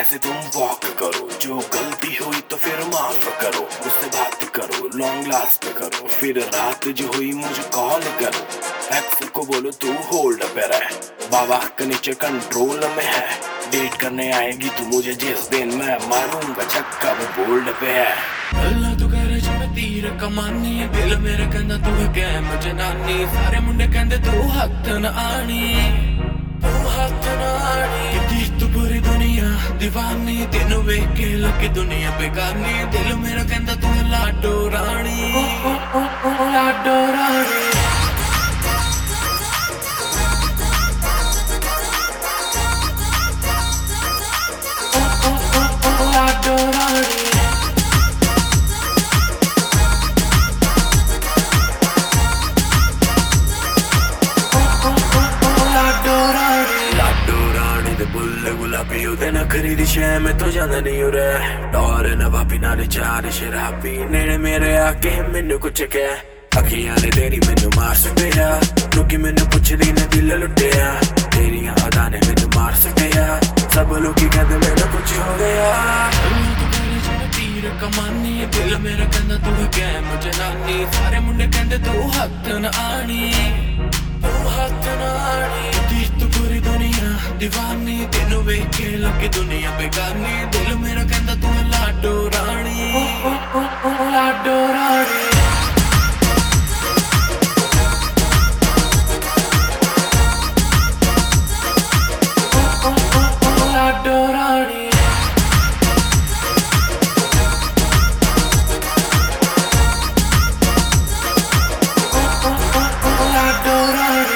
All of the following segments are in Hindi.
ऐसे तुम वॉक करो, जो गलती हुई तो फिर माफ करो, उससे बात करो, लॉन्ग लास्ट करो, फिर रात जो हुई मुझे कॉल करो। एक्स को बोलो तू होल्ड पे रहे, बाबा के नीचे कंट्रोल में है। डेट करने आएगी तू मुझे जिस दिन, मैं मारूंगा छक्का वो बोल्ड पे है। अल्लाह तू करे जिवें तीर कमानी, दिल मेरा कहंदा तू है कैम जनानी। सारे मुंडे कहंदे तू हत्थ न आनी, तू हत्थ न आनी। कितनी तू पूरी दुनिया दीवानी, तेनू वेख के लगे दुनिया बेगानी। दिल मेरा कहंदा तू है लाडो रानी, लाडो रानी। लाडो रानी। बुल्ले गुलाबी उदे नखरी दी शै में तो जांदा नहीं उरे। डोर नवाबी नाले चार शराबी, नेड़े मेरे आके मैनू कुछ कह। अखियां ने तेरी मैनू मार सटिया, लोकी मैनू पुछदी ने दिल लुटिया। तेरियां अदा ने मैनू मार सटिया, सब लोकी कहंदे मैनू कुछ हो गया। तीर कमानी, दिल मेरा कहंदा तू है कैम जनानी। सारे मुंडे कहंदे तू हत्थ न आनी, तू हत्थ न आनी। तू पूरी दुनिया दीवानी, तेनू वेख के लगे दुनिया बेगानी। दिल मेरा कहंदा तू है लाडो रानी, लाडो रानी। लाडो रानी। लाडो रानी।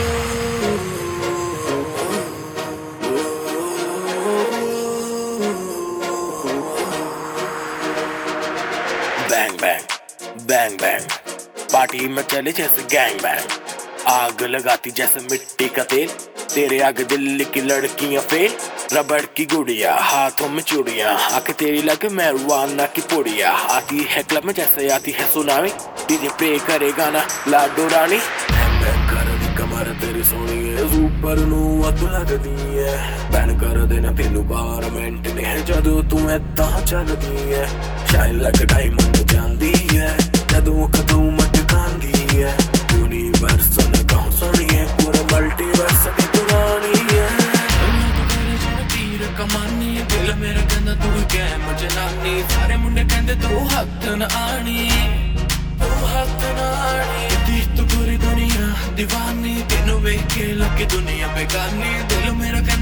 Bang bang bang bang, party में चले जैसे गैंग बैंग। आग लगाती जैसे मिट्टी का तेल, तेरे आगे दिल्ली की लड़कियां फेल। रबड़ की गुड़िया हाथों में चूड़ियां, आके तेरी लगे मैरवाना की पुड़िया। आती है क्लब में जैसे आती है सुनामी, डीजे पे करे गाना लाडो रानी। कमर तेरी सोनी है, ऊपर नू अत लगदी है। बैन कर देना तेनू गारमेंट ने, जदों तू ऐदां चलदी है। शाइन लग डायमंड जांदी है, जदों कदों मटकांदी है। यूनिवर्स ने कहूं सुनी है, पूरा मल्टीवर्स की पुरानी है। तीर कमानी, दिल मेरा कहंदा तू है कैम जनानी। सारे मुंडे कहंदे तू हत्थ न आनी, तू हत्थ न आनी। तू पूरी दुनिया दीवानी, तेनू वेख के लगे दुनिया बेगानी। दिल मेरा कहंदा